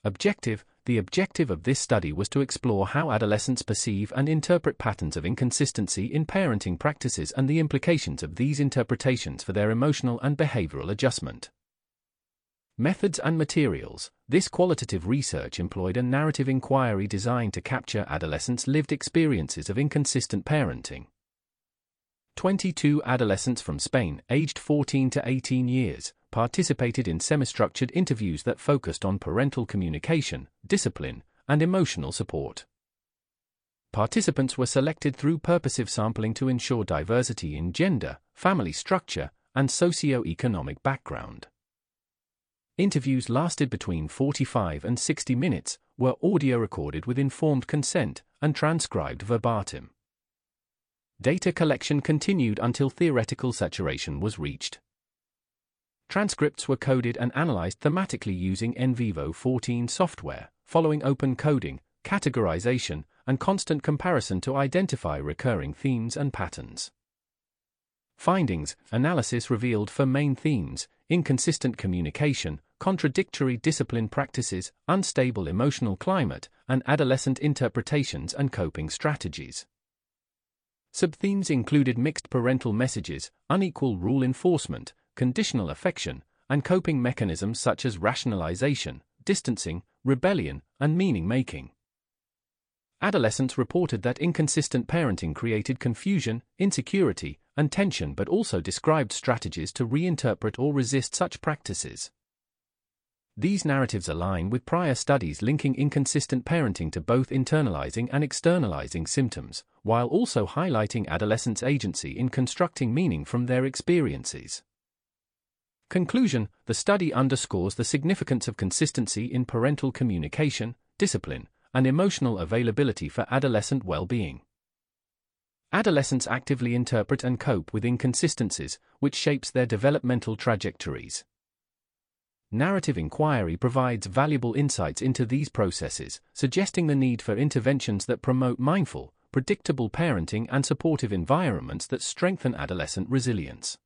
Objective: the objective of this study was to explore how adolescents perceive and interpret patterns of inconsistency in parenting practices and the implications of these interpretations for their emotional and behavioral adjustment. Methods and materials: this qualitative research employed a narrative inquiry designed to capture adolescents' lived experiences of inconsistent parenting. 22 adolescents from Spain, aged 14 to 18 years, participated in semi-structured interviews that focused on parental communication, discipline, and emotional support. Participants were selected through purposive sampling to ensure diversity in gender, family structure, and socio-economic background. Interviews lasted between 45 and 60 minutes, were audio recorded with informed consent, and transcribed verbatim. Data collection continued until theoretical saturation was reached. Transcripts were coded and analyzed thematically using NVivo 14 software, following open coding, categorization, and constant comparison to identify recurring themes and patterns. Findings: analysis revealed 4 main themes: inconsistent communication, contradictory discipline practices, unstable emotional climate, and adolescent interpretations and coping strategies. Subthemes included mixed parental messages, unequal rule enforcement, conditional affection, and coping mechanisms such as rationalization, distancing, rebellion, and meaning-making. Adolescents reported that inconsistent parenting created confusion, insecurity, and tension, but also described strategies to reinterpret or resist such practices. These narratives align with prior studies linking inconsistent parenting to both internalizing and externalizing symptoms, while also highlighting adolescents' agency in constructing meaning from their experiences. Conclusion: the study underscores the significance of consistency in parental communication, discipline, and emotional availability for adolescent well-being. Adolescents actively interpret and cope with inconsistencies, which shapes their developmental trajectories. Narrative inquiry provides valuable insights into these processes, suggesting the need for interventions that promote mindful, predictable parenting and supportive environments that strengthen adolescent resilience.